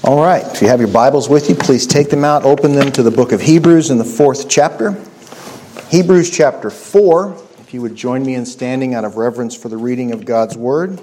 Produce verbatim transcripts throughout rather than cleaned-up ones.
All right, if you have your Bibles with you, please take them out, open them to the book of Hebrews in the fourth chapter. Hebrews chapter four, if you would join me in standing out of reverence for the reading of God's Word.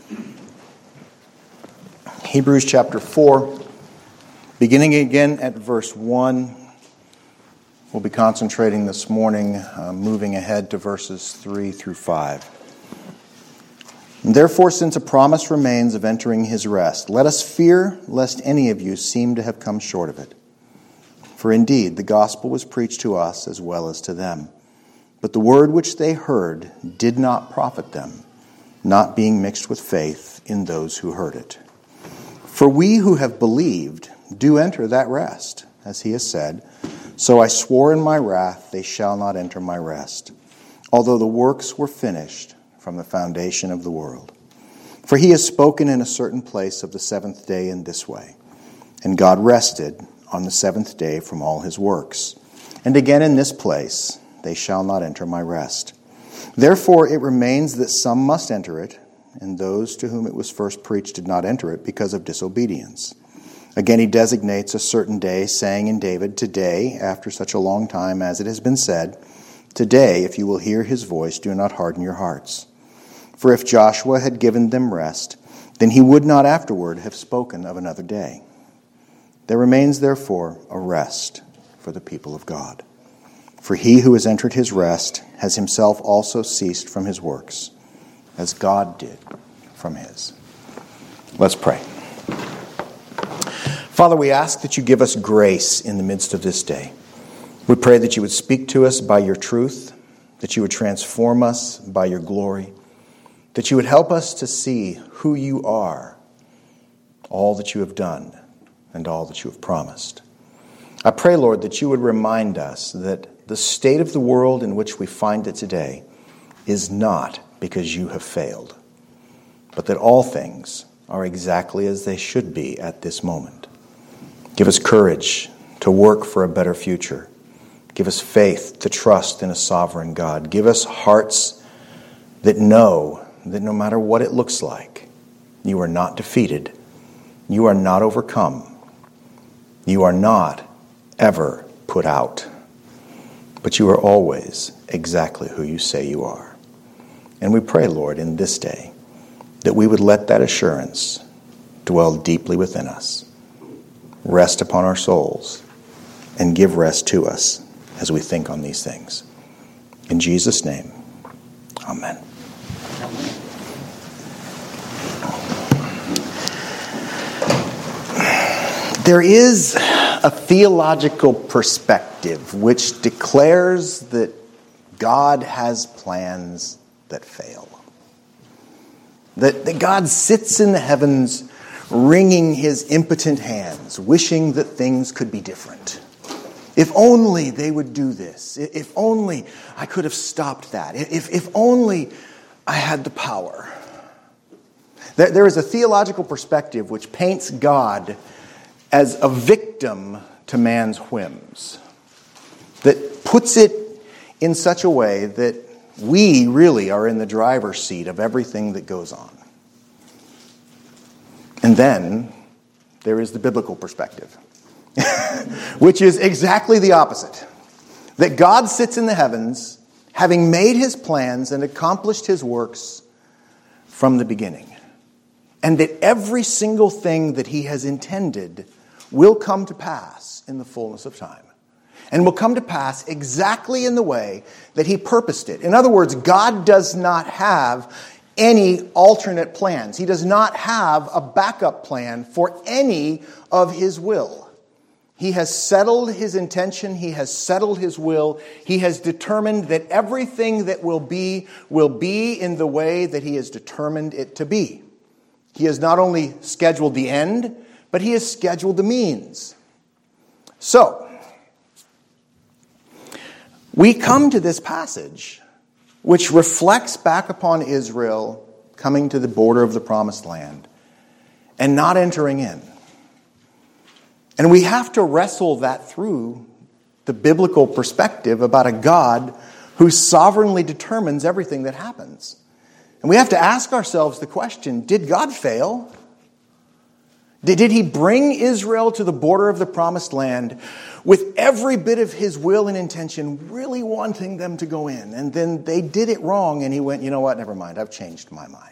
Hebrews chapter four, beginning again at verse one. We'll be concentrating this morning, uh, moving ahead to verses three through five. Therefore, since a promise remains of entering his rest, let us fear lest any of you seem to have come short of it. For indeed, the gospel was preached to us as well as to them. But the word which they heard did not profit them, not being mixed with faith in those who heard it. For we who have believed do enter that rest, as he has said, so I swore in my wrath, they shall not enter my rest, although the works were finished from the foundation of the world. For he has spoken in a certain place of the seventh day in this way, and God rested on the seventh day from all his works. And again in this place, they shall not enter my rest. Therefore it remains that some must enter it, and those to whom it was first preached did not enter it because of disobedience. Again he designates a certain day, saying in David, today, after such a long time as it has been said, today, if you will hear his voice, do not harden your hearts. For if Joshua had given them rest, then he would not afterward have spoken of another day. There remains, therefore, a rest for the people of God. For he who has entered his rest has himself also ceased from his works, as God did from his. Let's pray. Father, we ask that you give us grace in the midst of this day. We pray that you would speak to us by your truth, that you would transform us by your glory, that you would help us to see who you are, all that you have done, and all that you have promised. I pray, Lord, that you would remind us that the state of the world in which we find it today is not because you have failed, but that all things are exactly as they should be at this moment. Give us courage to work for a better future. Give us faith to trust in a sovereign God. Give us hearts that know that no matter what it looks like, you are not defeated. You are not overcome. You are not ever put out. But you are always exactly who you say you are. And we pray, Lord, in this day, that we would let that assurance dwell deeply within us, rest upon our souls, and give rest to us as we think on these things. In Jesus' name, amen. There is a theological perspective which declares that God has plans that fail. That, that God sits in the heavens wringing his impotent hands, wishing that things could be different. If only they would do this. If only I could have stopped that. If, if only I had the power. There, there is a theological perspective which paints God as a victim to man's whims, that puts it in such a way that we really are in the driver's seat of everything that goes on. And then there is the biblical perspective, which is exactly the opposite. That God sits in the heavens, having made his plans and accomplished his works from the beginning. And that every single thing that he has intended will come to pass in the fullness of time. And will come to pass exactly in the way that he purposed it. In other words, God does not have any alternate plans. He does not have a backup plan for any of his will. He has settled his intention. He has settled his will. He has determined that everything that will be, will be in the way that he has determined it to be. He has not only scheduled the end, but he has scheduled the means. So, we come to this passage which reflects back upon Israel coming to the border of the promised land and not entering in. And we have to wrestle that through the biblical perspective about a God who sovereignly determines everything that happens. And we have to ask ourselves the question, did God fail? Did, did he bring Israel to the border of the promised land with every bit of his will and intention, really wanting them to go in? And then they did it wrong, and he went, you know what, never mind, I've changed my mind.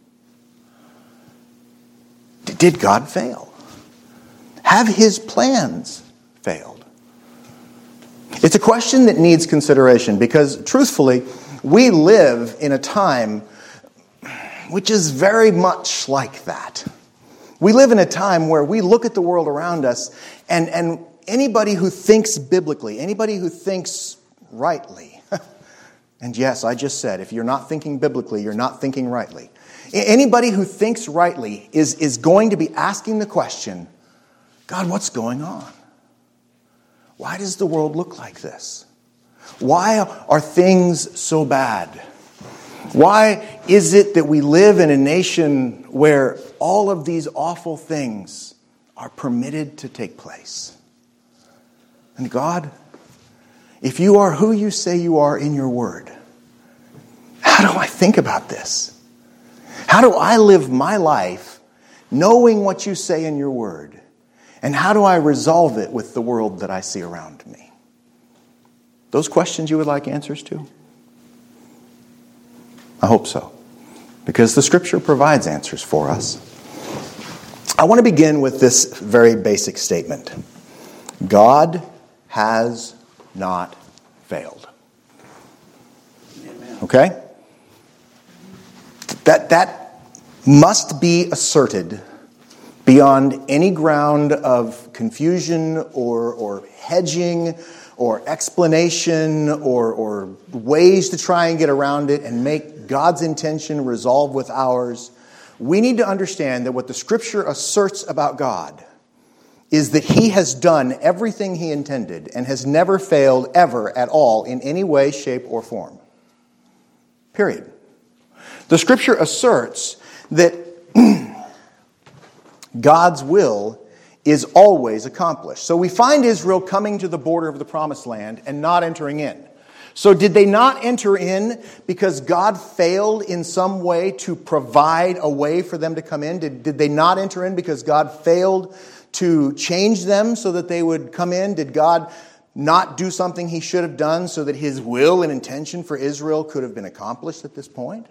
D- did God fail? Have his plans failed? It's a question that needs consideration because, truthfully, we live in a time which is very much like that. We live in a time where we look at the world around us, and, and anybody who thinks biblically, anybody who thinks rightly, and yes, I just said, if you're not thinking biblically, you're not thinking rightly. Anybody who thinks rightly is, is going to be asking the question, God, what's going on? Why does the world look like this? Why are things so bad? Why is it that we live in a nation where all of these awful things are permitted to take place? And God, if you are who you say you are in your word, how do I think about this? How do I live my life knowing what you say in your word? And how do I resolve it with the world that I see around me? Those questions you would like answers to? I hope so, because the Scripture provides answers for us. I want to begin with this very basic statement. God has not failed. Okay? That, that must be asserted beyond any ground of confusion or, or hedging or explanation or, or ways to try and get around it and make God's intention resolve with ours. We need to understand that what the Scripture asserts about God is that he has done everything he intended and has never failed ever at all in any way, shape, or form. Period. The Scripture asserts that God's will is always accomplished. So we find Israel coming to the border of the promised land and not entering in. So did they not enter in because God failed in some way to provide a way for them to come in? Did, did they not enter in because God failed to change them so that they would come in? Did God not do something he should have done so that his will and intention for Israel could have been accomplished at this point?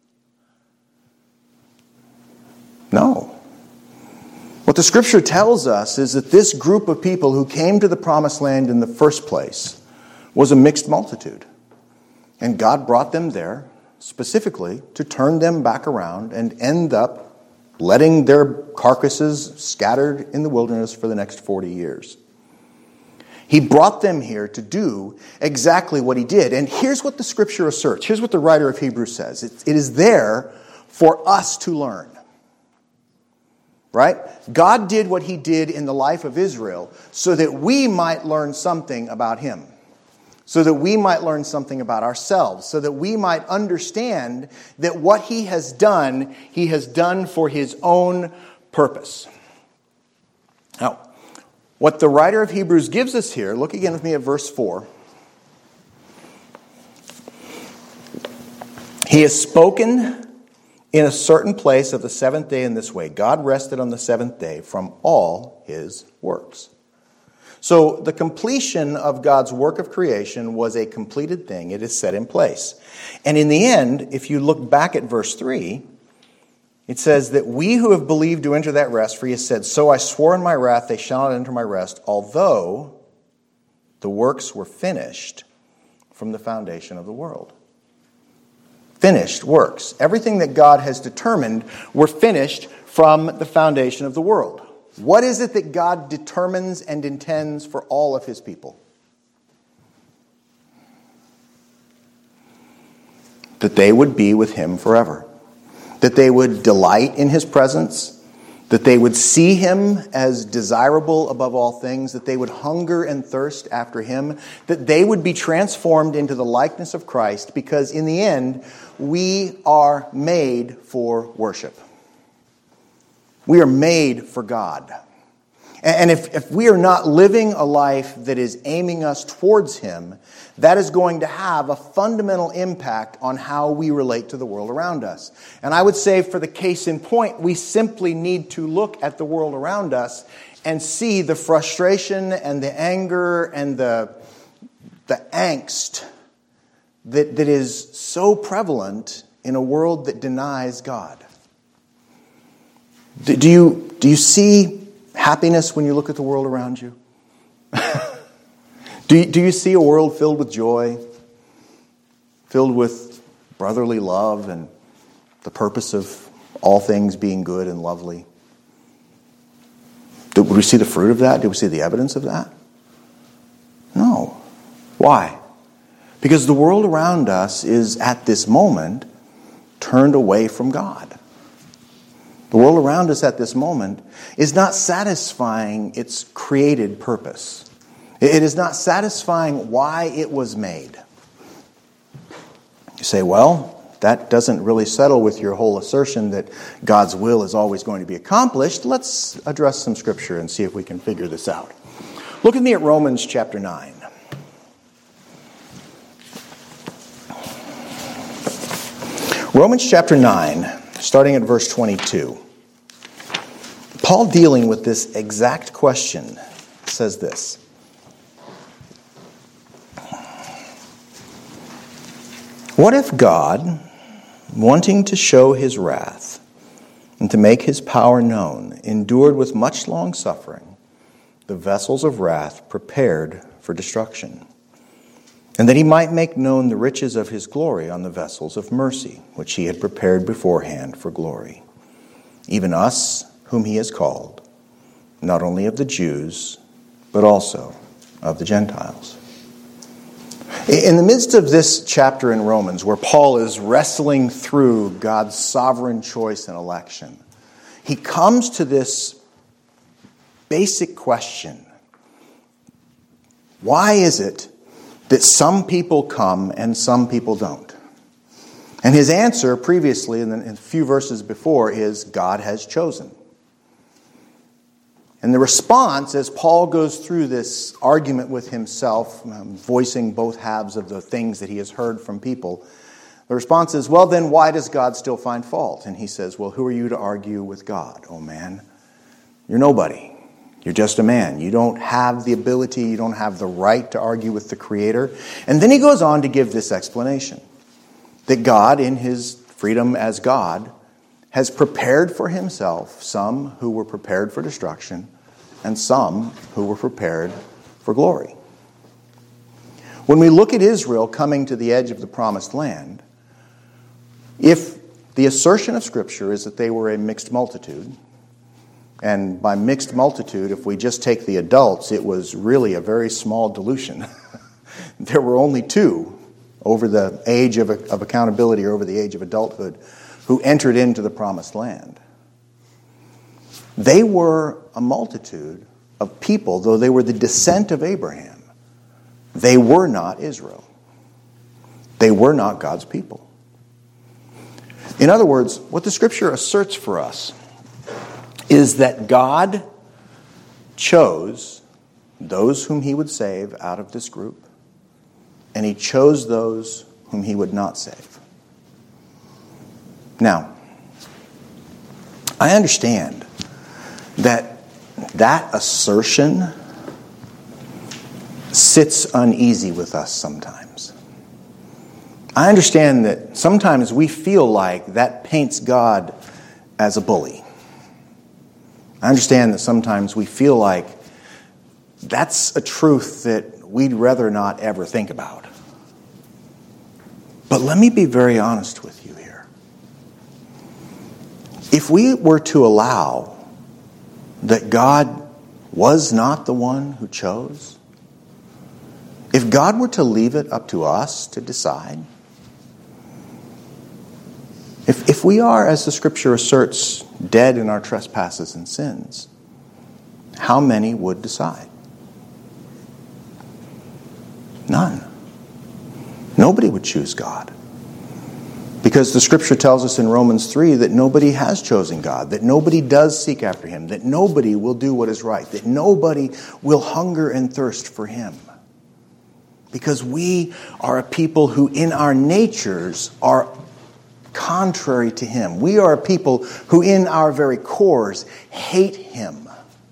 No. What the Scripture tells us is that this group of people who came to the promised land in the first place was a mixed multitude. And God brought them there specifically to turn them back around and end up letting their carcasses scattered in the wilderness for the next forty years. He brought them here to do exactly what he did. And here's what the Scripture asserts. Here's what the writer of Hebrews says. It, it is there for us to learn. Right? God did what he did in the life of Israel so that we might learn something about him. So that we might learn something about ourselves. So that we might understand that what he has done, he has done for his own purpose. Now, what the writer of Hebrews gives us here, look again with me at verse four. He has spoken in a certain place of the seventh day in this way. God rested on the seventh day from all his works. So the completion of God's work of creation was a completed thing. It is set in place. And in the end, if you look back at verse three, it says that we who have believed do enter that rest, for he has said, so I swore in my wrath, they shall not enter my rest, although the works were finished from the foundation of the world. Finished works. Everything that God has determined were finished from the foundation of the world. What is it that God determines and intends for all of his people? That they would be with him forever. That they would delight in his presence. That they would see him as desirable above all things. That they would hunger and thirst after him. That they would be transformed into the likeness of Christ. Because in the end, we are made for worship. We are made for God. And if, if we are not living a life that is aiming us towards Him, that is going to have a fundamental impact on how we relate to the world around us. And I would say, for the case in point, we simply need to look at the world around us and see the frustration and the anger and the, the angst that, that is so prevalent in a world that denies God. Do, do you, do you see happiness when you look at the world around you? do, you, do you see a world filled with joy, filled with brotherly love and the purpose of all things being good and lovely? Did we see the fruit of that? Did we see the evidence of that? No. Why? Because the world around us is, at this moment, turned away from God. The world around us at this moment is not satisfying its created purpose. It is not satisfying why it was made. You say, well, that doesn't really settle with your whole assertion that God's will is always going to be accomplished. Let's address some scripture and see if we can figure this out. Look with me at Romans chapter nine. Romans chapter nine, starting at verse twenty-two. Paul, dealing with this exact question, says this. What if God, wanting to show His wrath and to make His power known, endured with much long suffering the vessels of wrath prepared for destruction, and that He might make known the riches of His glory on the vessels of mercy, which He had prepared beforehand for glory, even us whom He has called, not only of the Jews, but also of the Gentiles. In the midst of this chapter in Romans, where Paul is wrestling through God's sovereign choice and election, he comes to this basic question. Why is it that some people come and some people don't? And his answer previously, in a few verses before, is God has chosen. And the response, as Paul goes through this argument with himself, um, voicing both halves of the things that he has heard from people, the response is, well, then why does God still find fault? And he says, well, who are you to argue with God, oh man? You're nobody. You're just a man. You don't have the ability, you don't have the right to argue with the Creator. And then he goes on to give this explanation, that God, in His freedom as God, has prepared for Himself some who were prepared for destruction and some who were prepared for glory. When we look at Israel coming to the edge of the promised land, if the assertion of Scripture is that they were a mixed multitude, and by mixed multitude, if we just take the adults, it was really a very small dilution. There were only two over the age of, of accountability or over the age of adulthood who entered into the promised land. They were a multitude of people, though they were the descent of Abraham. They were not Israel. They were not God's people. In other words, what the Scripture asserts for us is that God chose those whom He would save out of this group, and He chose those whom He would not save. Now, I understand that that assertion sits uneasy with us sometimes. I understand that sometimes we feel like that paints God as a bully. I understand that sometimes we feel like that's a truth that we'd rather not ever think about. But let me be very honest with you here. If we were to allow that God was not the one who chose, if God were to leave it up to us to decide, if, if we are, as the Scripture asserts, dead in our trespasses and sins, how many would decide? None. Nobody would choose God. Because the scripture tells us in Romans three that nobody has chosen God, that nobody does seek after him, that nobody will do what is right, that nobody will hunger and thirst for him. Because we are a people who in our natures are contrary to him. We are a people who in our very cores hate him.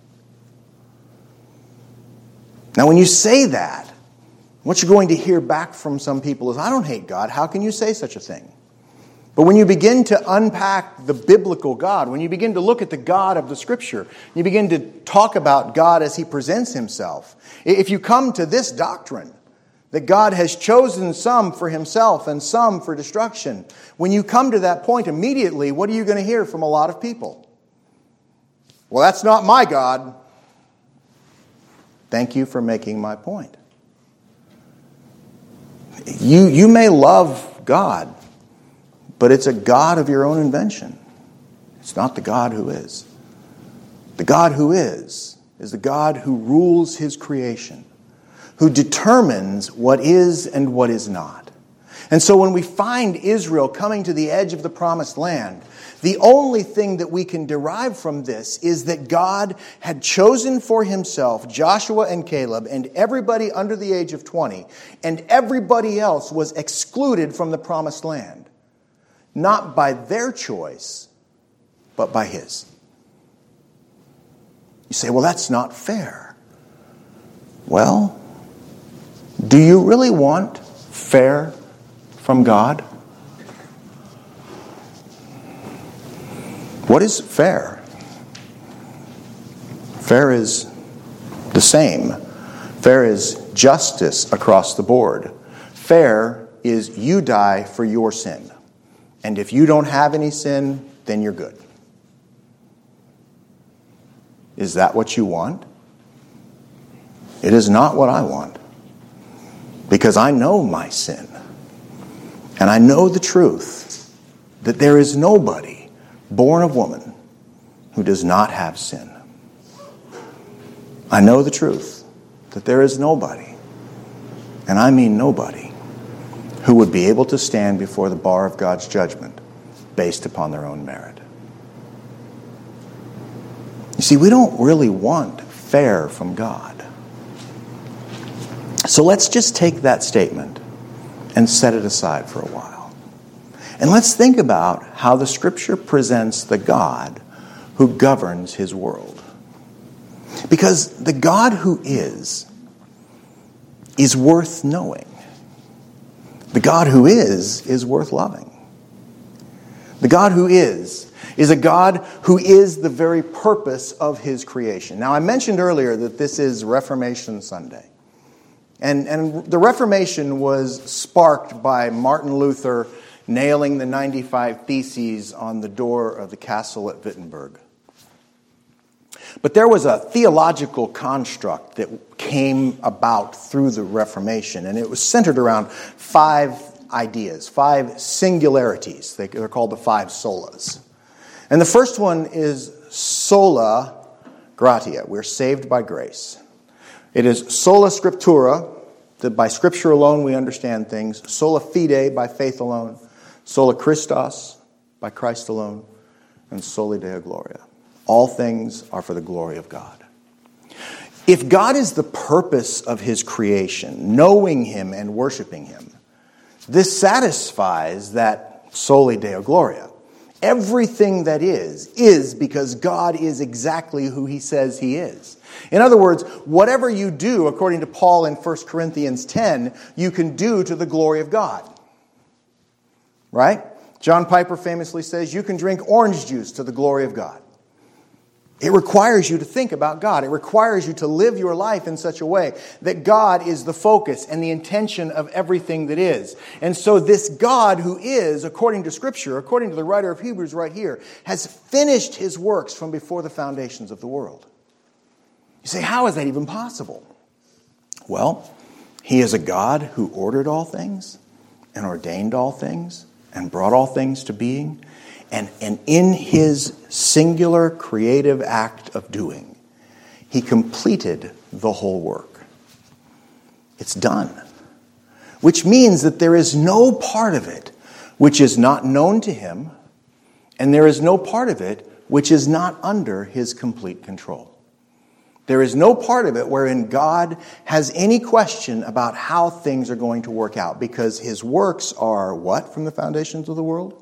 Now when you say that, what you're going to hear back from some people is, I don't hate God. How can you say such a thing? But when you begin to unpack the biblical God, when you begin to look at the God of the Scripture, you begin to talk about God as he presents himself. If you come to this doctrine, that God has chosen some for himself and some for destruction, when you come to that point immediately, what are you going to hear from a lot of people? Well, that's not my God. Thank you for making my point. You, you may love God, but it's a God of your own invention. It's not the God who is. The God who is, is the God who rules his creation, who determines what is and what is not. And so when we find Israel coming to the edge of the promised land, the only thing that we can derive from this is that God had chosen for himself Joshua and Caleb and everybody under the age of twenty, and everybody else was excluded from the promised land. Not by their choice, but by his. You say, well, that's not fair. Well, do you really want fair from God? What is fair? Fair is the same. Fair is justice across the board. Fair is you die for your sin. And if you don't have any sin, then you're good. Is that what you want? It is not what I want. Because I know my sin. And I know the truth that there is nobody born of woman who does not have sin. I know the truth that there is nobody, and I mean nobody, who would be able to stand before the bar of God's judgment based upon their own merit. You see, we don't really want fair from God. So let's just take that statement and set it aside for a while. And let's think about how the Scripture presents the God who governs his world. Because the God who is, is worth knowing. The God who is, is worth loving. The God who is, is a God who is the very purpose of his creation. Now, I mentioned earlier that this is Reformation Sunday. And, and the Reformation was sparked by Martin Luther nailing the ninety-five Theses on the door of the castle at Wittenberg. But there was a theological construct that came about through the Reformation, and it was centered around five ideas, five singularities. They're called the five solas. And the first one is sola gratia. We're saved by grace. It is sola scriptura, that by Scripture alone we understand things. Sola fide, by faith alone. Sola Christos, by Christ alone. And soli Deo gloria. All things are for the glory of God. If God is the purpose of his creation, knowing him and worshiping him, this satisfies that soli Deo gloria. Everything that is, is because God is exactly who he says he is. In other words, whatever you do, according to Paul in First Corinthians ten, you can do to the glory of God. Right? John Piper famously says, you can drink orange juice to the glory of God. It requires you to think about God. It requires you to live your life in such a way that God is the focus and the intention of everything that is. And so this God who is, according to Scripture, according to the writer of Hebrews right here, has finished his works from before the foundations of the world. You say, how is that even possible? Well, he is a God who ordered all things and ordained all things and brought all things to being. And, and in his singular creative act of doing, he completed the whole work. It's done. Which means that there is no part of it which is not known to him, and there is no part of it which is not under his complete control. There is no part of it wherein God has any question about how things are going to work out, because his works are what from the foundations of the world?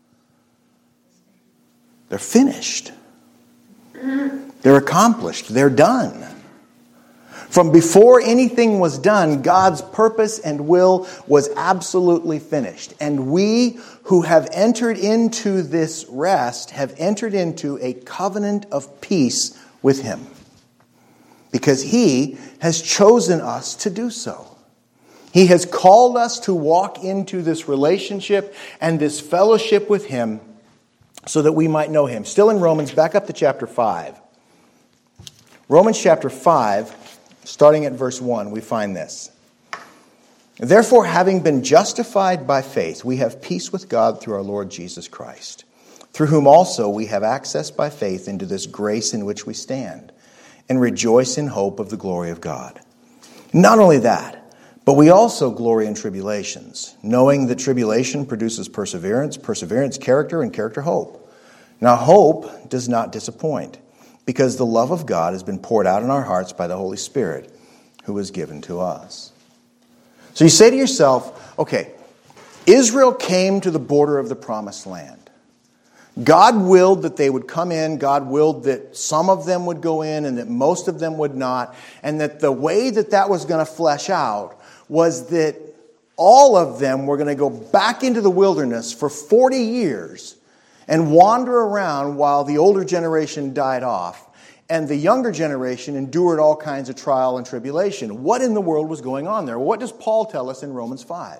They're finished. They're accomplished. They're done. From before anything was done, God's purpose and will was absolutely finished. And we who have entered into this rest have entered into a covenant of peace with him, because he has chosen us to do so. He has called us to walk into this relationship and this fellowship with him so that we might know him. Still in Romans, back up to chapter five. Romans chapter five, starting at verse one, we find this. Therefore, having been justified by faith, we have peace with God through our Lord Jesus Christ, through whom also we have access by faith into this grace in which we stand, and rejoice in hope of the glory of God. Not only that, but we also glory in tribulations, knowing that tribulation produces perseverance, perseverance character, and character hope. Now hope does not disappoint, because the love of God has been poured out in our hearts by the Holy Spirit, who was given to us. So you say to yourself, okay, Israel came to the border of the promised land. God willed that they would come in. God willed that some of them would go in and that most of them would not. And that the way that that was going to flesh out was that all of them were going to go back into the wilderness for forty years and wander around while the older generation died off. And the younger generation endured all kinds of trial and tribulation. What in the world was going on there? What does Paul tell us in Romans five?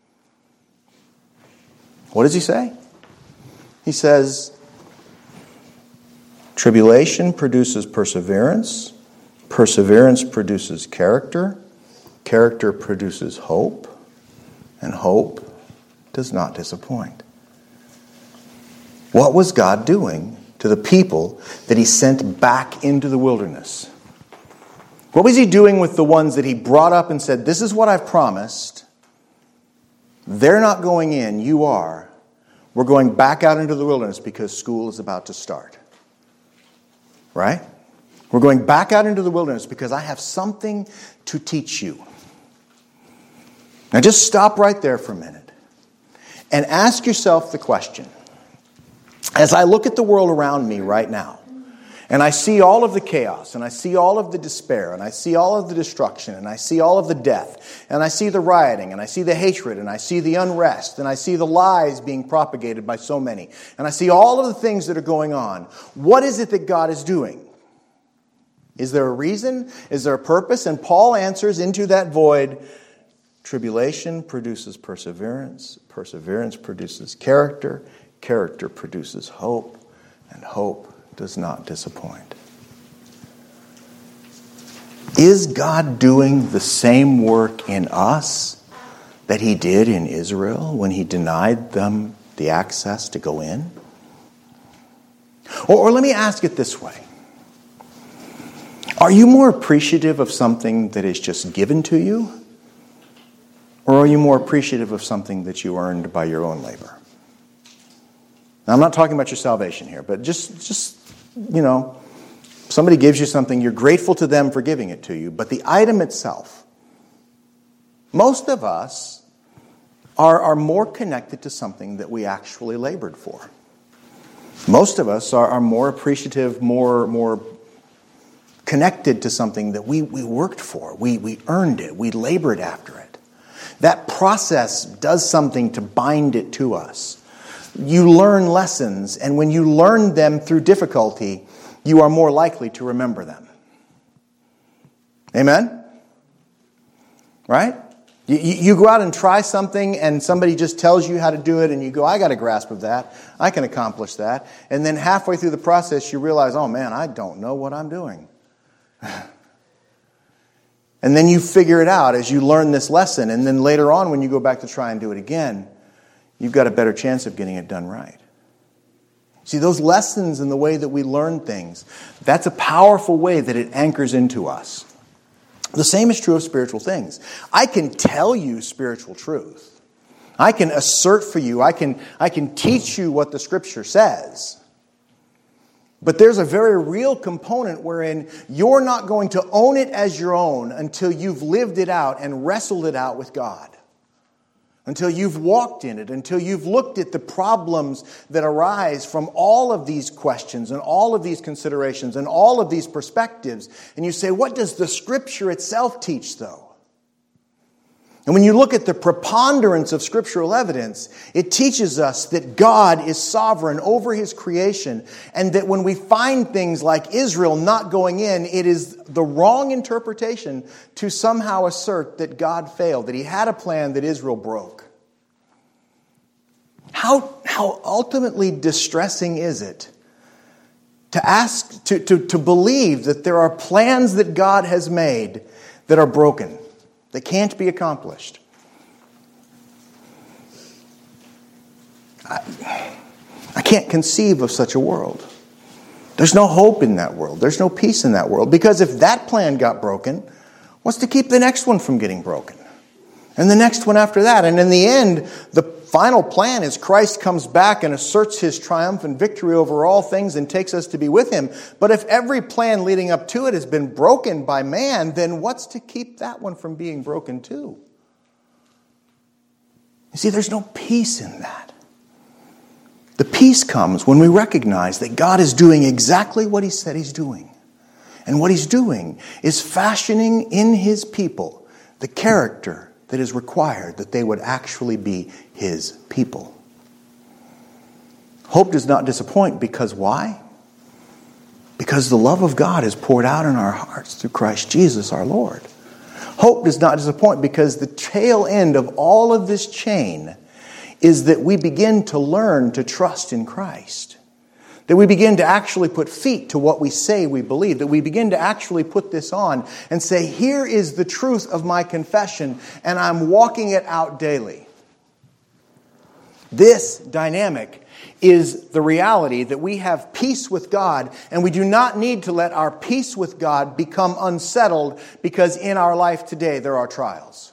What does he say? He says, tribulation produces perseverance, perseverance produces character, character produces hope, and hope does not disappoint. What was God doing to the people that he sent back into the wilderness? What was he doing with the ones that he brought up and said, this is what I've promised. They're not going in, you are. We're going back out into the wilderness because school is about to start. Right? We're going back out into the wilderness because I have something to teach you. Now just stop right there for a minute and ask yourself the question. As I look at the world around me right now, and I see all of the chaos, and I see all of the despair, and I see all of the destruction, and I see all of the death, and I see the rioting, and I see the hatred, and I see the unrest, and I see the lies being propagated by so many, and I see all of the things that are going on, what is it that God is doing? Is there a reason? Is there a purpose? And Paul answers into that void, tribulation produces perseverance, perseverance produces character, character produces hope, and hope does not disappoint. Is God doing the same work in us that he did in Israel when he denied them the access to go in? Or, or let me ask it this way. Are you more appreciative of something that is just given to you? Or are you more appreciative of something that you earned by your own labor? Now, I'm not talking about your salvation here, but just, just, you know, somebody gives you something, you're grateful to them for giving it to you, but the item itself, most of us are, are more connected to something that we actually labored for. Most of us are, are more appreciative, more, more connected to something that we, we worked for. We, we earned it. We labored after it. That process does something to bind it to us. You learn lessons, and when you learn them through difficulty, you are more likely to remember them. Amen? Right? You, you go out and try something, and somebody just tells you how to do it, and you go, I got a grasp of that. I can accomplish that. And then halfway through the process, you realize, oh man, I don't know what I'm doing. And then you figure it out as you learn this lesson, and then later on when you go back to try and do it again, you've got a better chance of getting it done right. See, those lessons and the way that we learn things, that's a powerful way that it anchors into us. The same is true of spiritual things. I can tell you spiritual truth. I can assert for you, I can, I can teach you what the Scripture says. But there's a very real component wherein you're not going to own it as your own until you've lived it out and wrestled it out with God. Until you've walked in it, until you've looked at the problems that arise from all of these questions and all of these considerations and all of these perspectives. And you say, what does the Scripture itself teach, though? And when you look at the preponderance of scriptural evidence, it teaches us that God is sovereign over His creation, and that when we find things like Israel not going in, it is the wrong interpretation to somehow assert that God failed, that He had a plan that Israel broke. How, how ultimately distressing is it to ask, to, to, to believe that there are plans that God has made that are broken, that can't be accomplished? I, I can't conceive of such a world. There's no hope in that world. There's no peace in that world. Because if that plan got broken, what's to keep the next one from getting broken? And the next one after that. And in the end, the final plan is Christ comes back and asserts His triumphant victory over all things and takes us to be with Him. But if every plan leading up to it has been broken by man, then what's to keep that one from being broken too? You see, there's no peace in that. The peace comes when we recognize that God is doing exactly what He said He's doing. And what He's doing is fashioning in His people the character that is required that they would actually be His people. Hope does not disappoint because why? Because the love of God is poured out in our hearts through Christ Jesus our Lord. Hope does not disappoint because the tail end of all of this chain is that we begin to learn to trust in Christ. That we begin to actually put feet to what we say we believe. That we begin to actually put this on and say, here is the truth of my confession, and I'm walking it out daily. This dynamic is the reality that we have peace with God, and we do not need to let our peace with God become unsettled because in our life today there are trials.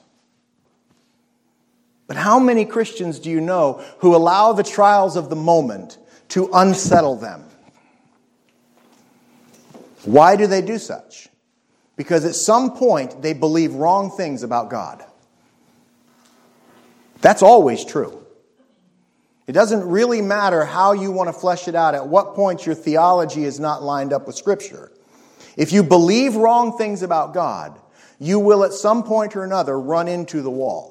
But how many Christians do you know who allow the trials of the moment to unsettle them? Why do they do such? Because at some point they believe wrong things about God. That's always true. It doesn't really matter how you want to flesh it out, at what point your theology is not lined up with Scripture. If you believe wrong things about God, you will at some point or another run into the wall.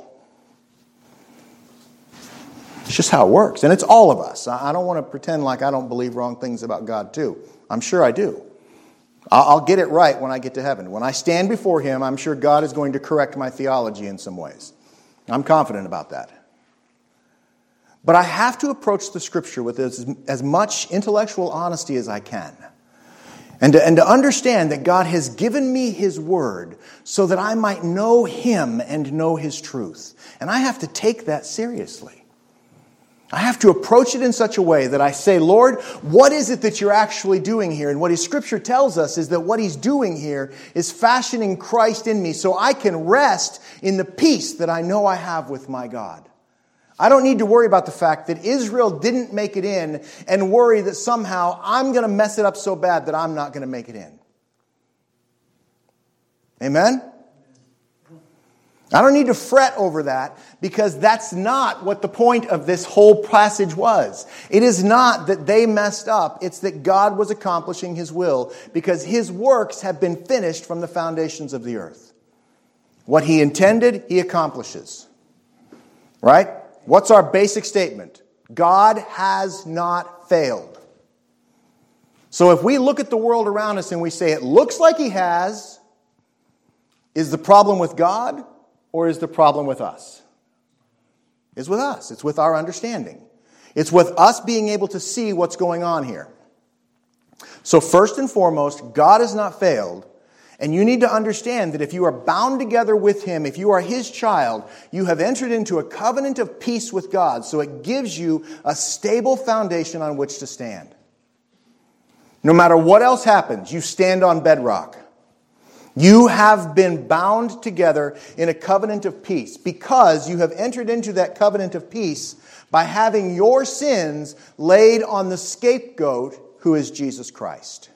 It's just how it works. And it's all of us. I don't want to pretend like I don't believe wrong things about God too. I'm sure I do. I'll get it right when I get to heaven. When I stand before Him, I'm sure God is going to correct my theology in some ways. I'm confident about that. But I have to approach the Scripture with as, as much intellectual honesty as I can. And to, and to understand that God has given me His Word so that I might know Him and know His truth. And I have to take that seriously. I have to approach it in such a way that I say, Lord, what is it that you're actually doing here? And what His Scripture tells us is that what He's doing here is fashioning Christ in me so I can rest in the peace that I know I have with my God. I don't need to worry about the fact that Israel didn't make it in and worry that somehow I'm going to mess it up so bad that I'm not going to make it in. Amen? I don't need to fret over that because that's not what the point of this whole passage was. It is not that they messed up. It's that God was accomplishing His will because His works have been finished from the foundations of the earth. What He intended, He accomplishes. Right? What's our basic statement? God has not failed. So if we look at the world around us and we say it looks like He has, is the problem with God? Or is the problem with us? It's with us. It's with our understanding. It's with us being able to see what's going on here. So first and foremost, God has not failed. And you need to understand that if you are bound together with Him, if you are His child, you have entered into a covenant of peace with God. So it gives you a stable foundation on which to stand. No matter what else happens, you stand on bedrock. You have been bound together in a covenant of peace because you have entered into that covenant of peace by having your sins laid on the scapegoat who is Jesus Christ.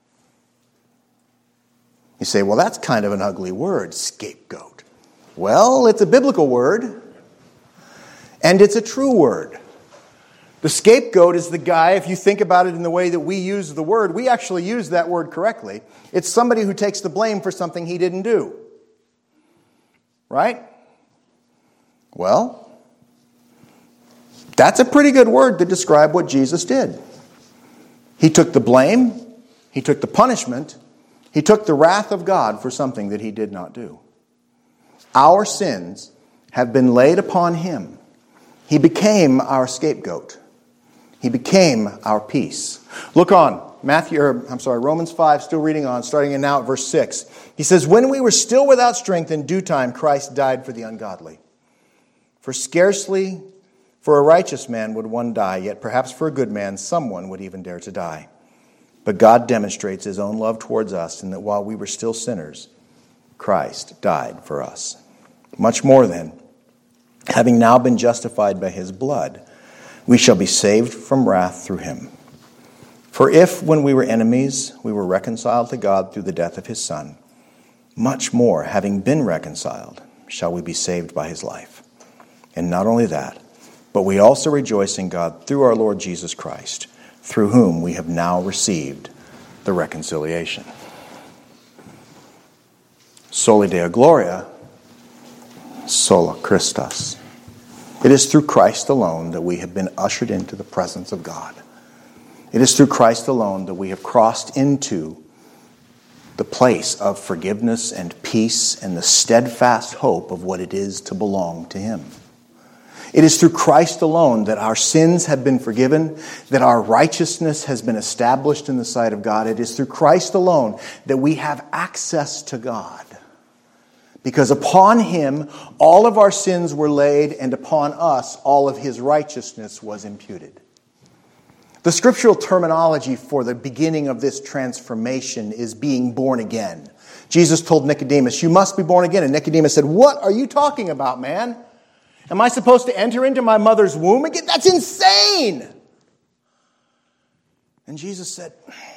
You say, well, that's kind of an ugly word, scapegoat. Well, it's a biblical word, and it's a true word. The scapegoat is the guy, if you think about it in the way that we use the word, we actually use that word correctly. It's somebody who takes the blame for something he didn't do. Right? Well, that's a pretty good word to describe what Jesus did. He took the blame, he took the punishment, he took the wrath of God for something that he did not do. Our sins have been laid upon him. He became our scapegoat. He became our peace. Look on, Matthew, or I'm sorry, Romans five, still reading on, starting in now at verse six. He says, when we were still without strength, in due time Christ died for the ungodly. For scarcely for a righteous man would one die, yet perhaps for a good man someone would even dare to die. But God demonstrates his own love towards us in that while we were still sinners, Christ died for us. Much more then, having now been justified by his blood, we shall be saved from wrath through him. For if, when we were enemies, we were reconciled to God through the death of his Son, much more, having been reconciled, shall we be saved by his life. And not only that, but we also rejoice in God through our Lord Jesus Christ, through whom we have now received the reconciliation. Soli Deo Gloria, sola Christus. It is through Christ alone that we have been ushered into the presence of God. It is through Christ alone that we have crossed into the place of forgiveness and peace and the steadfast hope of what it is to belong to him. It is through Christ alone that our sins have been forgiven, that our righteousness has been established in the sight of God. It is through Christ alone that we have access to God. Because upon him all of our sins were laid, and upon us all of his righteousness was imputed. The scriptural terminology for the beginning of this transformation is being born again. Jesus told Nicodemus, you must be born again. And Nicodemus said, what are you talking about, man? Am I supposed to enter into my mother's womb again? That's insane! And Jesus said,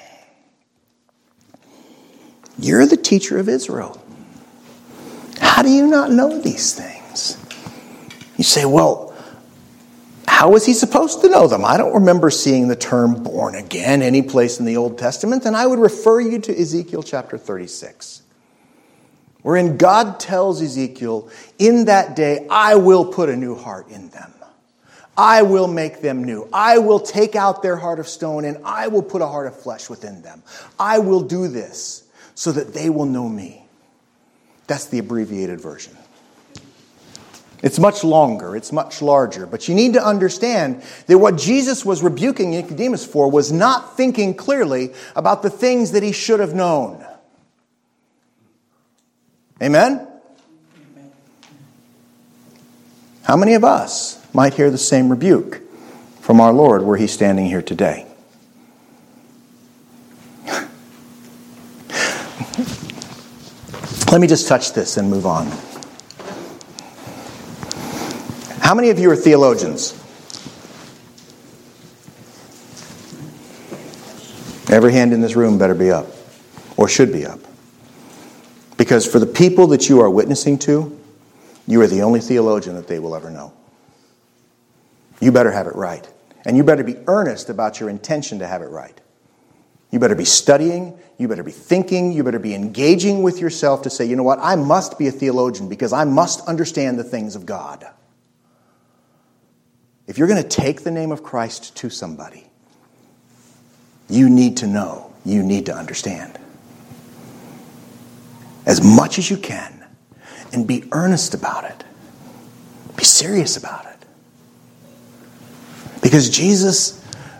you're the teacher of Israel. How do you not know these things? You say, well, how was he supposed to know them? I don't remember seeing the term born again any place in the Old Testament. And I would refer you to Ezekiel chapter thirty-six, wherein God tells Ezekiel, in that day I will put a new heart in them. I will make them new. I will take out their heart of stone and I will put a heart of flesh within them. I will do this so that they will know me. That's the abbreviated version. It's much longer, it's much larger, but you need to understand that what Jesus was rebuking Nicodemus for was not thinking clearly about the things that he should have known. Amen? Amen. How many of us might hear the same rebuke from our Lord were he standing here today? Let me just touch this and move on. How many of you are theologians? Every hand in this room better be up, or should be up. Because for the people that you are witnessing to, you are the only theologian that they will ever know. You better have it right. And you better be earnest about your intention to have it right. You better be studying, you better be thinking, you better be engaging with yourself to say, you know what, I must be a theologian because I must understand the things of God. If you're going to take the name of Christ to somebody, you need to know, you need to understand. As much as you can, and be earnest about it. Be serious about it. Because Jesus,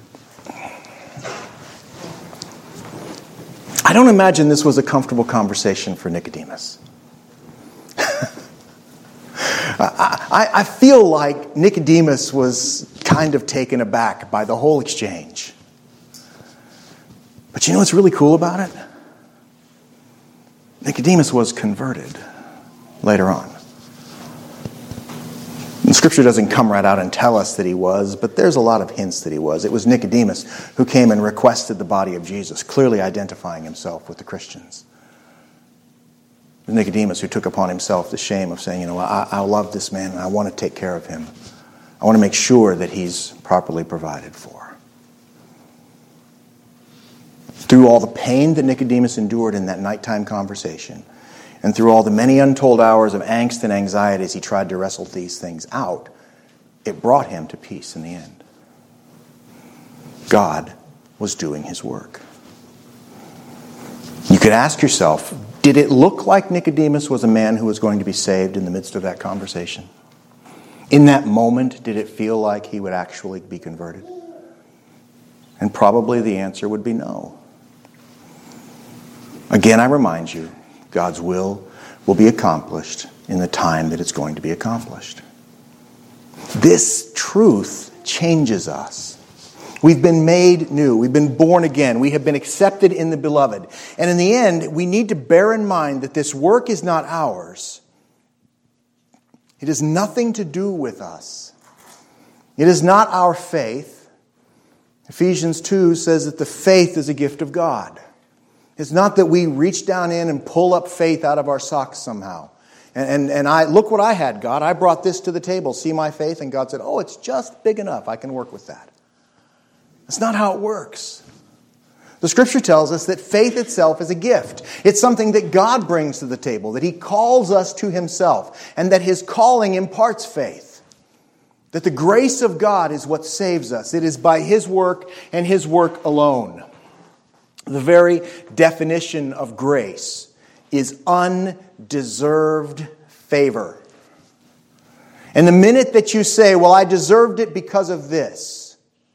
I don't imagine this was a comfortable conversation for Nicodemus. I, I feel like Nicodemus was kind of taken aback by the whole exchange. But you know what's really cool about it? Nicodemus was converted later on. And Scripture doesn't come right out and tell us that he was, but there's a lot of hints that he was. It was Nicodemus who came and requested the body of Jesus, clearly identifying himself with the Christians. It was Nicodemus who took upon himself the shame of saying, you know, I, I love this man and I want to take care of him. I want to make sure that he's properly provided for. Through all the pain that Nicodemus endured in that nighttime conversation, and through all the many untold hours of angst and anxiety as he tried to wrestle these things out, it brought him to peace in the end. God was doing his work. You could ask yourself, did it look like Nicodemus was a man who was going to be saved in the midst of that conversation? In that moment, did it feel like he would actually be converted? And probably the answer would be no. Again, I remind you, God's will will be accomplished in the time that it's going to be accomplished. This truth changes us. We've been made new. We've been born again. We have been accepted in the beloved. And in the end, we need to bear in mind that this work is not ours. It has nothing to do with us. It is not our faith. Ephesians two says that the faith is a gift of God. It's not that we reach down in and pull up faith out of our socks somehow. And, and, and I look what I had, God. I brought this to the table. See my faith? And God said, oh, it's just big enough. I can work with that. That's not how it works. The Scripture tells us that faith itself is a gift. It's something that God brings to the table, that He calls us to Himself, and that His calling imparts faith. That the grace of God is what saves us. It is by His work and His work alone. The very definition of grace is undeserved favor. And the minute that you say, well, I deserved it because of this,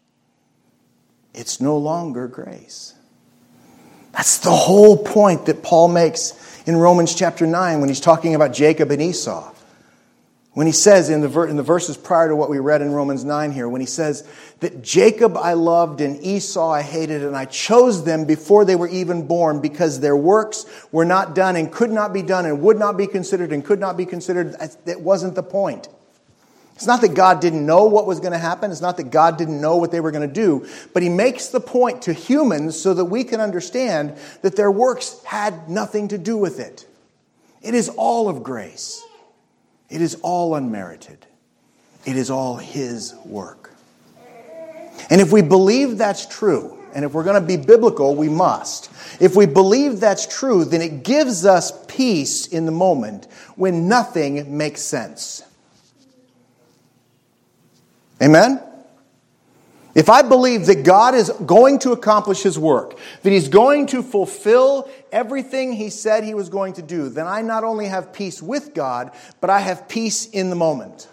it's no longer grace. That's the whole point that Paul makes in Romans chapter nine when he's talking about Jacob and Esau. When he says in the, ver- in the verses prior to what we read in Romans nine here, when he says that Jacob I loved and Esau I hated, and I chose them before they were even born because their works were not done and could not be done and would not be considered and could not be considered. That wasn't the point. It's not that God didn't know what was going to happen. It's not that God didn't know what they were going to do. But He makes the point to humans so that we can understand that their works had nothing to do with it. It is all of grace. It is all unmerited. It is all His work. And if we believe that's true, and if we're going to be biblical, we must. If we believe that's true, then it gives us peace in the moment when nothing makes sense. Amen? If I believe that God is going to accomplish His work, that He's going to fulfill everything He said He was going to do, then I not only have peace with God, but I have peace in the moment.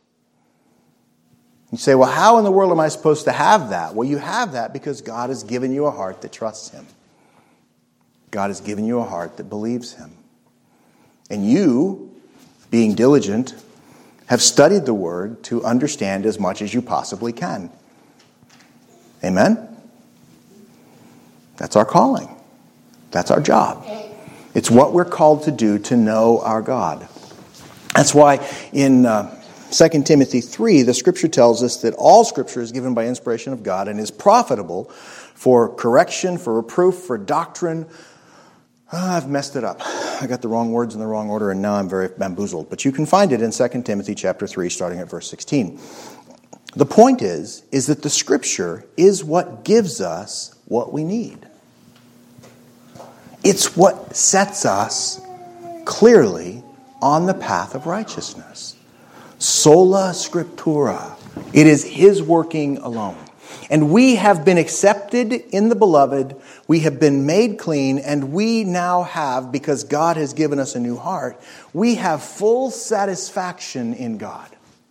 You say, well, how in the world am I supposed to have that? Well, you have that because God has given you a heart that trusts Him. God has given you a heart that believes Him. And you, being diligent, have studied the Word to understand as much as you possibly can. Amen? That's our calling. That's our job. It's what we're called to do to know our God. That's why in uh, Second Timothy three, the Scripture tells us that all Scripture is given by inspiration of God and is profitable for correction, for reproof, for doctrine. Oh, I've messed it up. I got the wrong words in the wrong order, and now I'm very bamboozled. But you can find it in Second Timothy chapter three, starting at verse sixteen. The point is, is that the Scripture is what gives us what we need. It's what sets us clearly on the path of righteousness. Sola Scriptura. It is His working alone. And we have been accepted in the beloved. We have been made clean. And we now have, because God has given us a new heart, we have full satisfaction in God.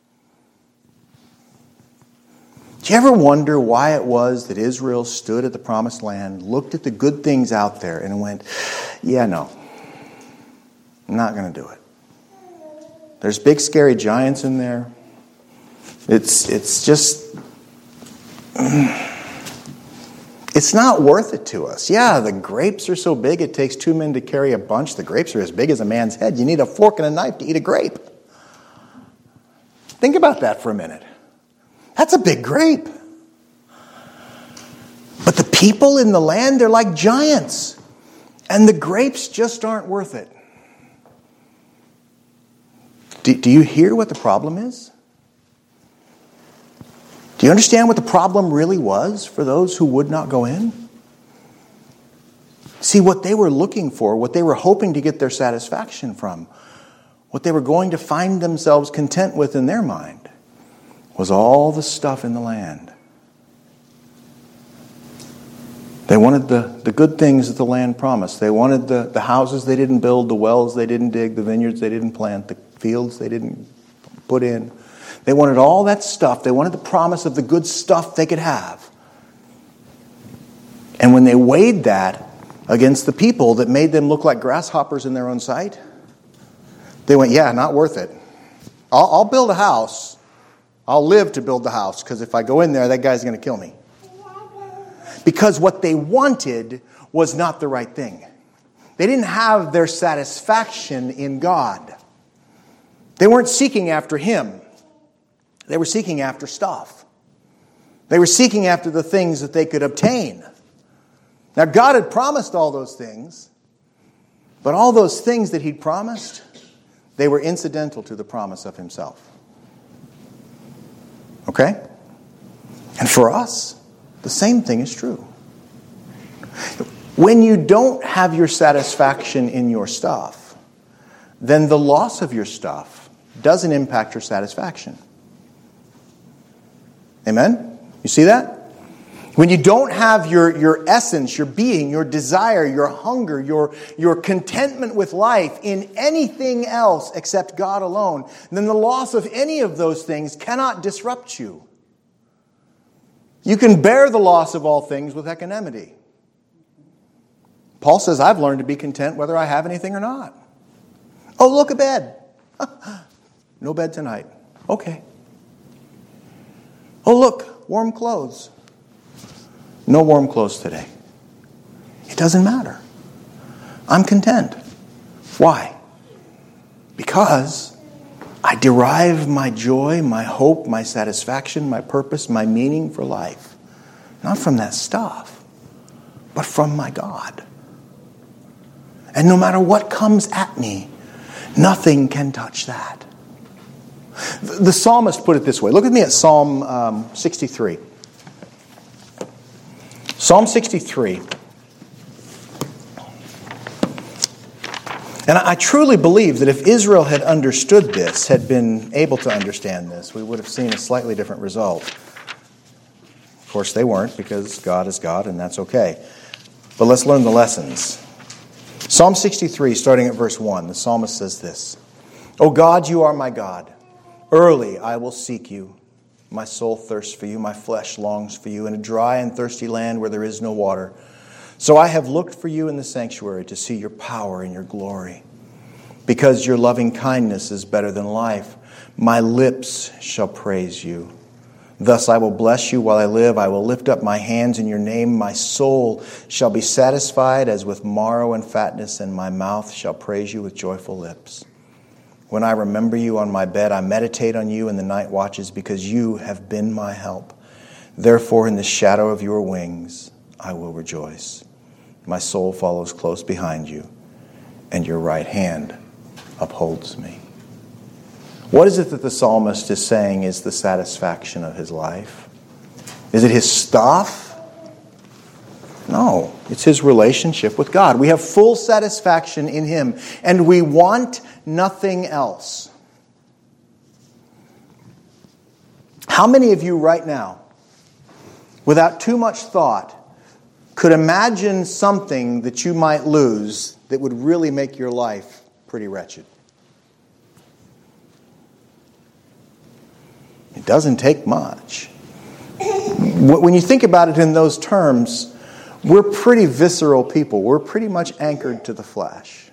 Do you ever wonder why it was that Israel stood at the promised land, looked at the good things out there, and went, yeah, no, I'm not going to do it. There's big scary giants in there. It's it's just, It's not worth it to us. Yeah, the grapes are so big it takes two men to carry a bunch. The grapes are as big as a man's head. You need a fork and a knife to eat a grape. Think about that for a minute. That's a big grape. But the people in the land, they're like giants. And the grapes just aren't worth it. Do, do you hear what the problem is? Do you understand what the problem really was for those who would not go in? See, what they were looking for, what they were hoping to get their satisfaction from, what they were going to find themselves content with in their mind, was all the stuff in the land. They wanted the, the good things that the land promised. They wanted the, the houses they didn't build, the wells they didn't dig, the vineyards they didn't plant, the fields they didn't put in. They wanted all that stuff. They wanted the promise of the good stuff they could have. And when they weighed that against the people that made them look like grasshoppers in their own sight, they went, yeah, not worth it. I'll, I'll build a house. I'll live to build the house, because if I go in there, that guy's going to kill me. Because what they wanted was not the right thing. They didn't have their satisfaction in God. They weren't seeking after Him. They were seeking after stuff. They were seeking after the things that they could obtain. Now, God had promised all those things, but all those things that He'd promised, they were incidental to the promise of Himself. Okay? And for us, the same thing is true. When you don't have your satisfaction in your stuff, then the loss of your stuff doesn't impact your satisfaction. Amen? You see that? When you don't have your, your essence, your being, your desire, your hunger, your, your contentment with life in anything else except God alone, then the loss of any of those things cannot disrupt you. You can bear the loss of all things with equanimity. Paul says, I've learned to be content whether I have anything or not. Oh, look, a bed. No bed tonight. Okay. Oh, look, warm clothes. No warm clothes today. It doesn't matter. I'm content. Why? Because I derive my joy, my hope, my satisfaction, my purpose, my meaning for life, not from that stuff, but from my God. And no matter what comes at me, nothing can touch that. The psalmist put it this way. Look at me at Psalm um, sixty-three. Psalm sixty-three. And I truly believe that if Israel had understood this, had been able to understand this, we would have seen a slightly different result. Of course, they weren't, because God is God, and that's okay. But let's learn the lessons. Psalm sixty-three, starting at verse one, the psalmist says this: O God, you are my God. Early I will seek you. My soul thirsts for you. My flesh longs for you in a dry and thirsty land where there is no water. So I have looked for you in the sanctuary to see your power and your glory. Because your loving kindness is better than life, my lips shall praise you. Thus I will bless you while I live. I will lift up my hands in your name. My soul shall be satisfied as with marrow and fatness, and my mouth shall praise you with joyful lips. When I remember you on my bed, I meditate on you in the night watches, because you have been my help. Therefore, in the shadow of your wings, I will rejoice. My soul follows close behind you, and your right hand upholds me. What is it that the psalmist is saying is the satisfaction of his life? Is it his stuff? No, it's his relationship with God. We have full satisfaction in Him, and we want nothing else. How many of you right now, without too much thought, could imagine something that you might lose that would really make your life pretty wretched? It doesn't take much. When you think about it in those terms, we're pretty visceral people. We're pretty much anchored to the flesh.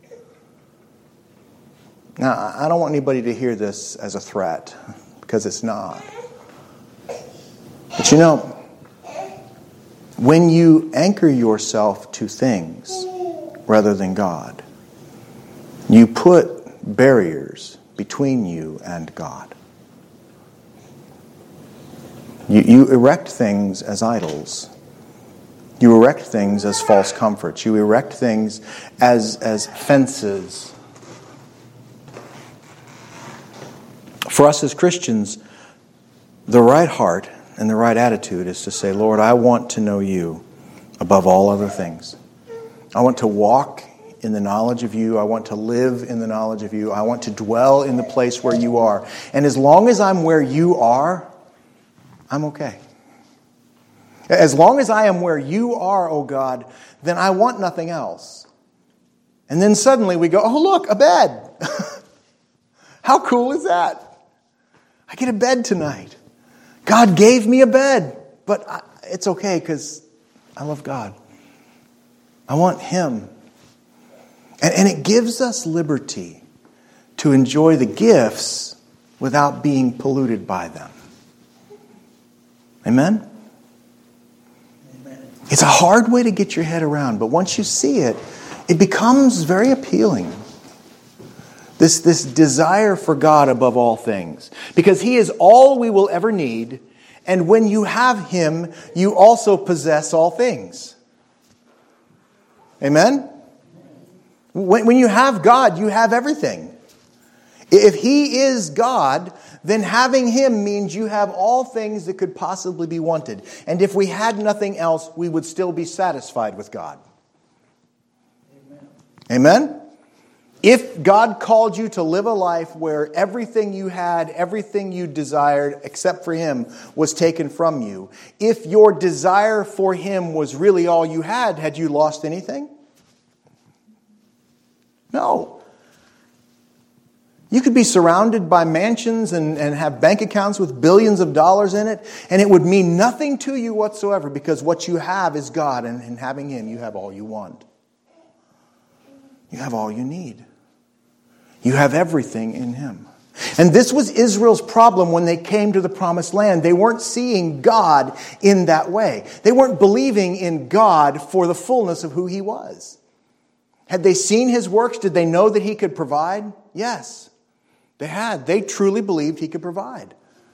Now, I don't want anybody to hear this as a threat, because it's not. But you know, when you anchor yourself to things rather than God, you put barriers between you and God. You, you erect things as idols. You erect things as false comforts. You erect things as, as fences. For us as Christians, the right heart and the right attitude is to say, Lord, I want to know you above all other things. I want to walk in the knowledge of you. I want to live in the knowledge of you. I want to dwell in the place where you are. And as long as I'm where you are, I'm okay. As long as I am where you are, oh God, then I want nothing else. And then suddenly we go, oh look, a bed. How cool is that? I get a bed tonight. God gave me a bed, but I, it's okay because I love God. I want Him. And, and it gives us liberty to enjoy the gifts without being polluted by them. Amen? Amen? It's a hard way to get your head around, but once you see it, it becomes very appealing. This, this desire for God above all things. Because He is all we will ever need. And when you have Him, you also possess all things. Amen? When, when you have God, you have everything. If He is God, then having Him means you have all things that could possibly be wanted. And if we had nothing else, we would still be satisfied with God. Amen? Amen? If God called you to live a life where everything you had, everything you desired, except for Him, was taken from you, if your desire for Him was really all you had, had you lost anything? No. You could be surrounded by mansions and, and have bank accounts with billions of dollars in it, and it would mean nothing to you whatsoever because what you have is God, and in having Him, you have all you want. You have all you need. You have everything in Him. And this was Israel's problem when they came to the promised land. They weren't seeing God in that way. They weren't believing in God for the fullness of who He was. Had they seen His works? Did they know that He could provide? Yes, they had. They truly believed He could provide.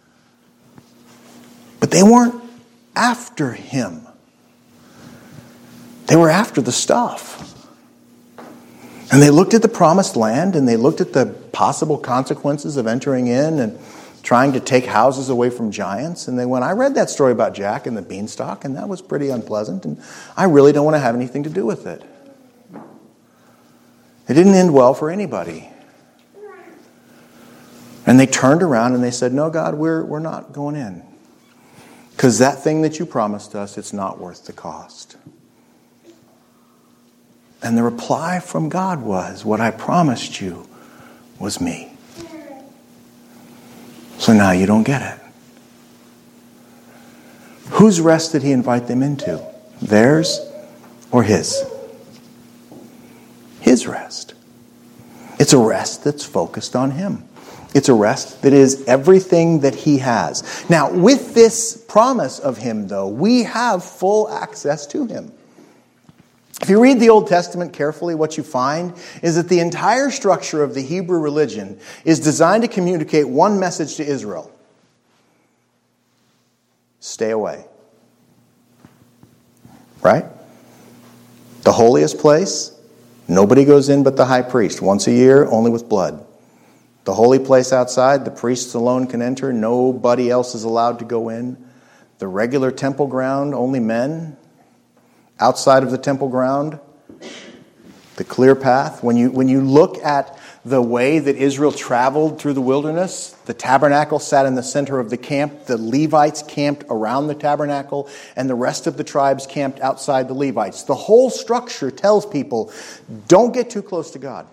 But they weren't after Him. They were after the stuff. And they looked at the promised land and they looked at the possible consequences of entering in and trying to take houses away from giants. And they went, I read that story about Jack and the beanstalk, and that was pretty unpleasant, and I really don't want to have anything to do with it. It didn't end well for anybody. And they turned around and they said, no, God, we're, we're not going in. Because that thing that you promised us, it's not worth the cost. And the reply from God was, what I promised you was me. So now you don't get it. Whose rest did He invite them into? Theirs or His? His rest. It's a rest that's focused on Him. It's a rest that is everything that He has. Now, with this promise of Him, though, we have full access to Him. If you read the Old Testament carefully, what you find is that the entire structure of the Hebrew religion is designed to communicate one message to Israel. Stay away. Right? The holiest place, nobody goes in but the high priest. Once a year, only with blood. The holy place outside, the priests alone can enter. Nobody else is allowed to go in. The regular temple ground, only men. Outside of the temple ground, the clear path. When you, when you look at the way that Israel traveled through the wilderness, the tabernacle sat in the center of the camp. The Levites camped around the tabernacle, and the rest of the tribes camped outside the Levites. The whole structure tells people, don't get too close to God.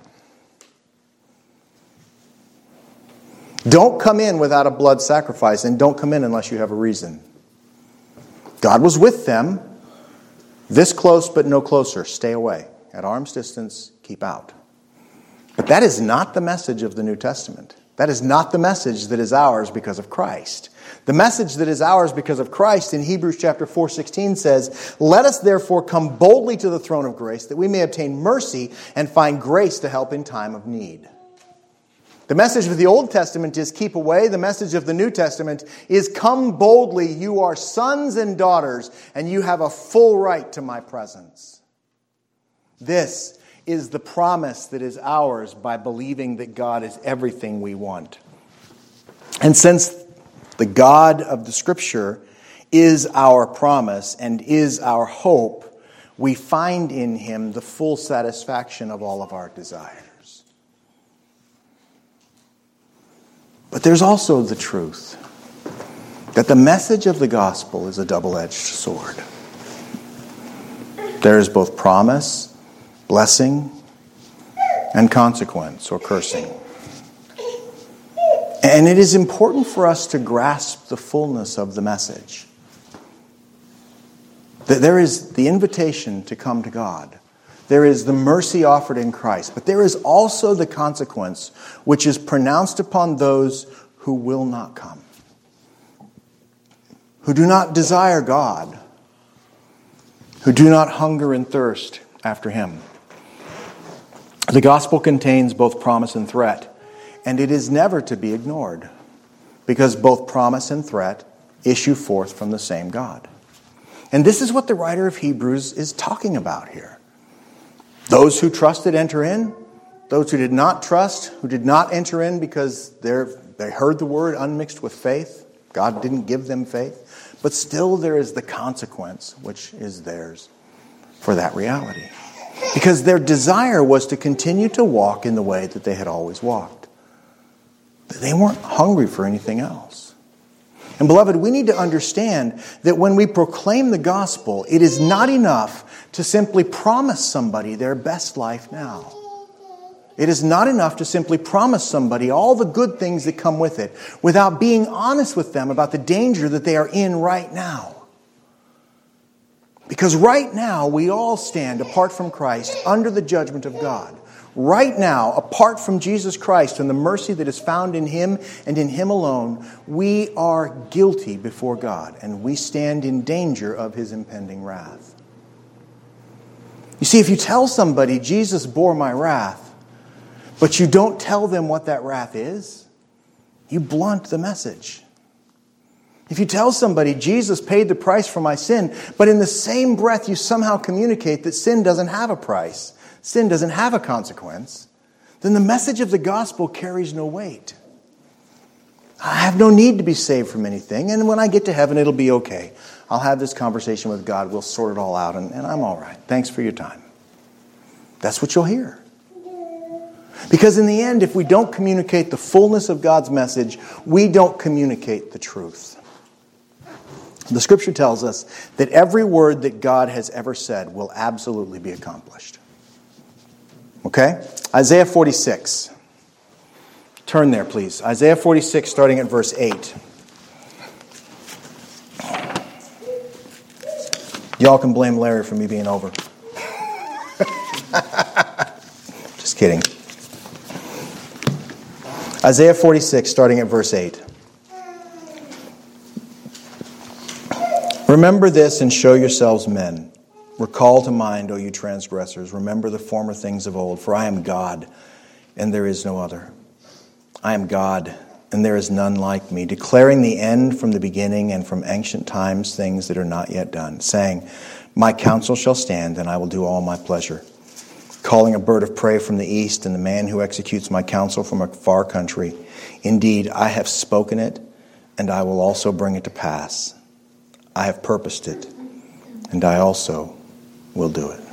Don't come in without a blood sacrifice, and don't come in unless you have a reason. God was with them. This close, but no closer. Stay away. At arm's distance, keep out. But that is not the message of the New Testament. That is not the message that is ours because of Christ. The message that is ours because of Christ in Hebrews chapter four sixteen says, "Let us therefore come boldly to the throne of grace, that we may obtain mercy and find grace to help in time of need." The message of the Old Testament is keep away. The message of the New Testament is come boldly. You are sons and daughters, and you have a full right to my presence. This is the promise that is ours by believing that God is everything we want. And since the God of the Scripture is our promise and is our hope, we find in Him the full satisfaction of all of our desires. But there's also the truth that the message of the gospel is a double-edged sword. There is both promise, blessing, and consequence or cursing. And it is important for us to grasp the fullness of the message. That there is the invitation to come to God. There is the mercy offered in Christ. But there is also the consequence which is pronounced upon those who will not come. Who do not desire God. Who do not hunger and thirst after Him. The gospel contains both promise and threat. And it is never to be ignored. Because both promise and threat issue forth from the same God. And this is what the writer of Hebrews is talking about here. Those who trusted enter in. Those who did not trust, who did not enter in because they heard the word unmixed with faith. God didn't give them faith. But still there is the consequence which is theirs for that reality. Because their desire was to continue to walk in the way that they had always walked. They weren't hungry for anything else. And beloved, we need to understand that when we proclaim the gospel, it is not enough to simply promise somebody their best life now. It is not enough to simply promise somebody all the good things that come with it without being honest with them about the danger that they are in right now. Because right now, we all stand apart from Christ under the judgment of God. Right now, apart from Jesus Christ and the mercy that is found in Him and in Him alone, we are guilty before God, and we stand in danger of His impending wrath. You see, if you tell somebody, Jesus bore my wrath, but you don't tell them what that wrath is, you blunt the message. If you tell somebody, Jesus paid the price for my sin, but in the same breath you somehow communicate that sin doesn't have a price, sin doesn't have a consequence, then the message of the gospel carries no weight. I have no need to be saved from anything, and when I get to heaven, it'll be okay. I'll have this conversation with God, we'll sort it all out, and, and I'm all right. Thanks for your time. That's what you'll hear. Because in the end, if we don't communicate the fullness of God's message, we don't communicate the truth. The Scripture tells us that every word that God has ever said will absolutely be accomplished. Okay? Isaiah forty-six. Turn there, please. Isaiah forty-six, starting at verse eight. Y'all can blame Larry for me being over. Just kidding. Isaiah forty-six, starting at verse eight. Remember this and show yourselves men. Recall to mind, O you transgressors. Remember the former things of old. For I am God, and there is no other. I am God, and there is none like me, declaring the end from the beginning and from ancient times things that are not yet done, saying, my counsel shall stand, and I will do all my pleasure. Calling a bird of prey from the east, and the man who executes my counsel from a far country. Indeed, I have spoken it, and I will also bring it to pass. I have purposed it, and I also will do it.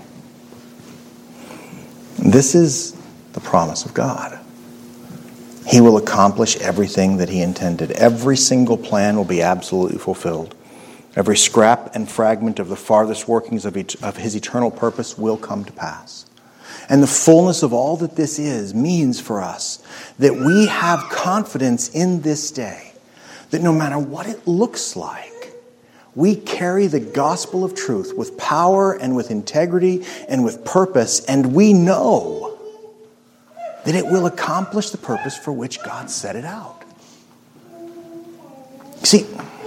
This is the promise of God. He will accomplish everything that He intended. Every single plan will be absolutely fulfilled. Every scrap and fragment of the farthest workings of, each, of His eternal purpose will come to pass. And the fullness of all that this is means for us that we have confidence in this day, that no matter what it looks like, we carry the gospel of truth with power and with integrity and with purpose, and we know that it will accomplish the purpose for which God set it out. See,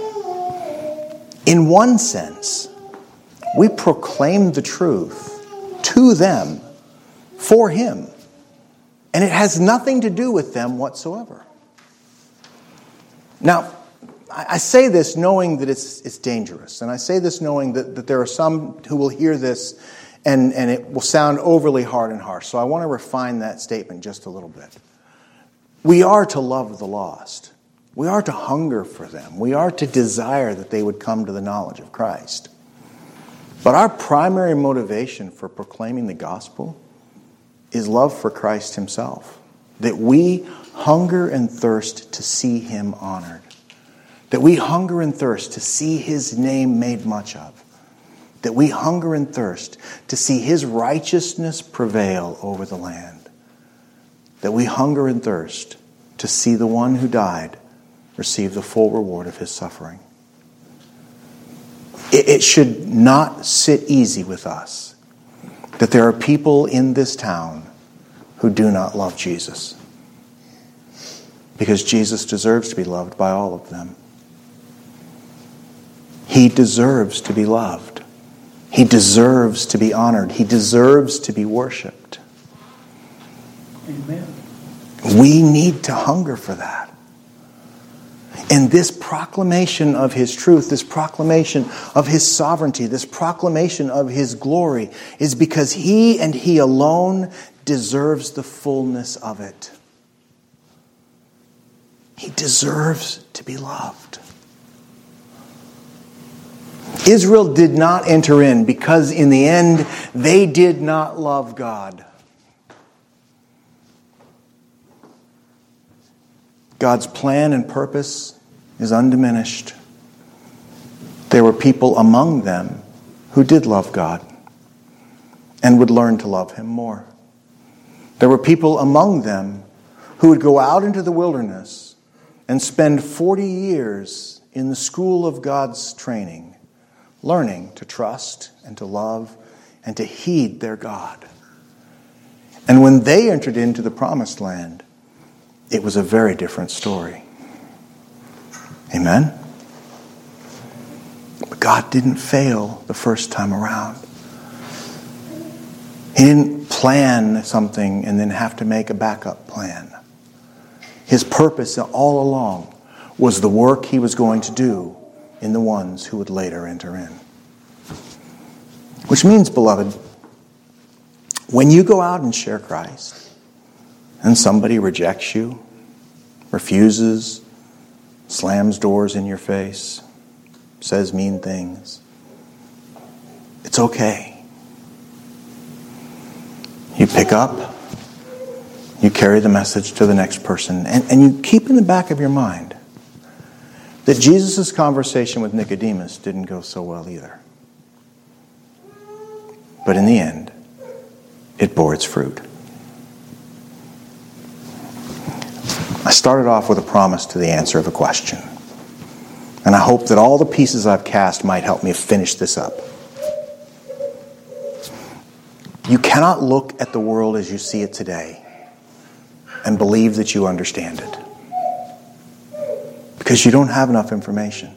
in one sense, we proclaim the truth to them for Him, and it has nothing to do with them whatsoever. Now, I say this knowing that it's it's dangerous, and I say this knowing that, that there are some who will hear this and, and it will sound overly hard and harsh. So I want to refine that statement just a little bit. We are to love the lost. We are to hunger for them. We are to desire that they would come to the knowledge of Christ. But our primary motivation for proclaiming the gospel is love for Christ Himself. That we hunger and thirst to see Him honored. That we hunger and thirst to see His name made much of. That we hunger and thirst to see His righteousness prevail over the land. That we hunger and thirst to see the one who died receive the full reward of His suffering. It, it should not sit easy with us that there are people in this town who do not love Jesus. Because Jesus deserves to be loved by all of them. He deserves to be loved. He deserves to be honored. He deserves to be worshipped. Amen. We need to hunger for that. And this proclamation of His truth, this proclamation of His sovereignty, this proclamation of His glory is because He and He alone deserves the fullness of it. He deserves to be loved. Israel did not enter in because in the end they did not love God. God's plan and purpose is undiminished. There were people among them who did love God and would learn to love Him more. There were people among them who would go out into the wilderness and spend forty years in the school of God's training, learning to trust and to love and to heed their God. And when they entered into the promised land, it was a very different story. Amen? But God didn't fail the first time around. He didn't plan something and then have to make a backup plan. His purpose all along was the work He was going to do in the ones who would later enter in. Which means, beloved, when you go out and share Christ, and somebody rejects you, refuses, slams doors in your face, says mean things, it's okay. You pick up, you carry the message to the next person, and, and you keep in the back of your mind that Jesus' conversation with Nicodemus didn't go so well either. But in the end, it bore its fruit. I started off with a promise to the answer of a question. And I hope that all the pieces I've cast might help me finish this up. You cannot look at the world as you see it today and believe that you understand it. Because you don't have enough information.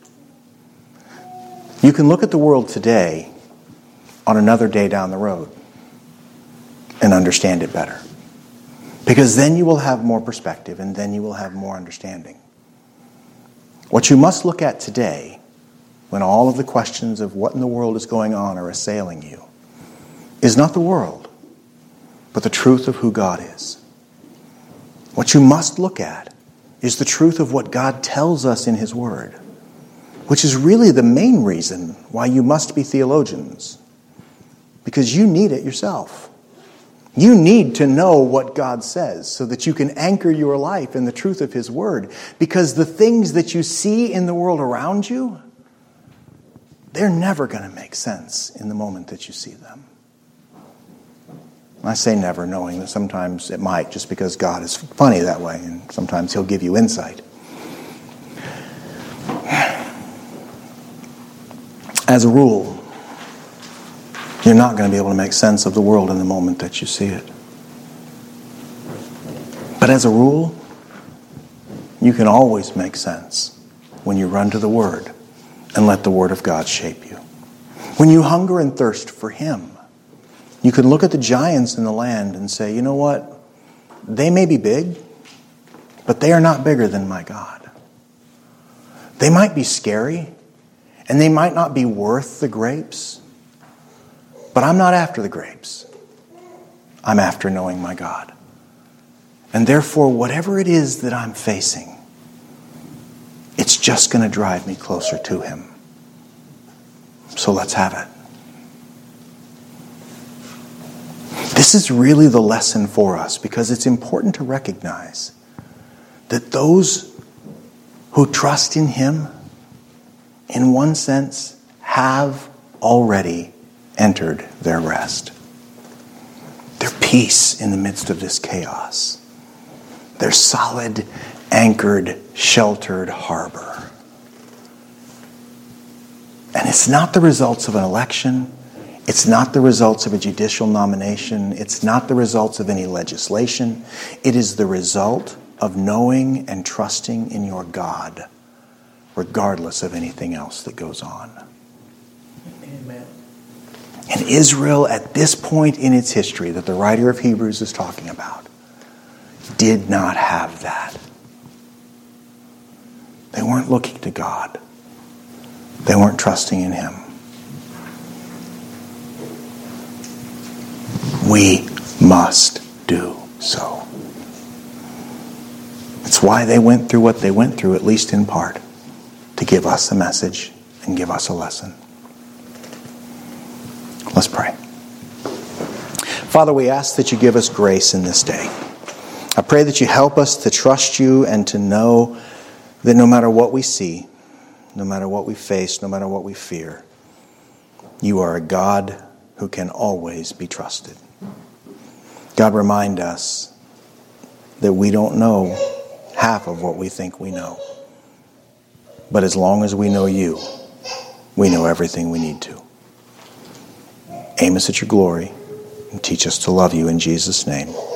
You can look at the world today on another day down the road and understand it better. Because then you will have more perspective and then you will have more understanding. What you must look at today, when all of the questions of what in the world is going on are assailing you, is not the world, but the truth of who God is. What you must look at is the truth of what God tells us in His Word, which is really the main reason why you must be theologians. Because you need it yourself. You need to know what God says so that you can anchor your life in the truth of His Word. Because the things that you see in the world around you, they're never going to make sense in the moment that you see them. I say never, knowing that sometimes it might, just because God is funny that way, and sometimes He'll give you insight. As a rule, you're not going to be able to make sense of the world in the moment that you see it. But as a rule, you can always make sense when you run to the Word and let the Word of God shape you. When you hunger and thirst for Him, you can look at the giants in the land and say, you know what? They may be big, but they are not bigger than my God. They might be scary, and they might not be worth the grapes, but I'm not after the grapes. I'm after knowing my God. And therefore, whatever it is that I'm facing, it's just going to drive me closer to Him. So let's have it. This is really the lesson for us, because it's important to recognize that those who trust in Him, in one sense, have already entered their rest. Their peace in the midst of this chaos. Their solid, anchored, sheltered harbor. And it's not the results of an election. It's not the results of a judicial nomination. It's not the results of any legislation. It is the result of knowing and trusting in your God, regardless of anything else that goes on. Amen. And Israel, at this point in its history that the writer of Hebrews is talking about, did not have that. They weren't looking to God. They weren't trusting in Him. We must do so. It's why they went through what they went through, at least in part, to give us a message and give us a lesson. Let's pray. Father, we ask that you give us grace in this day. I pray that you help us to trust you and to know that no matter what we see, no matter what we face, no matter what we fear, you are a God who can always be trusted. God, remind us that we don't know half of what we think we know. But as long as we know you, we know everything we need to. Aim us at your glory and teach us to love you in Jesus' name.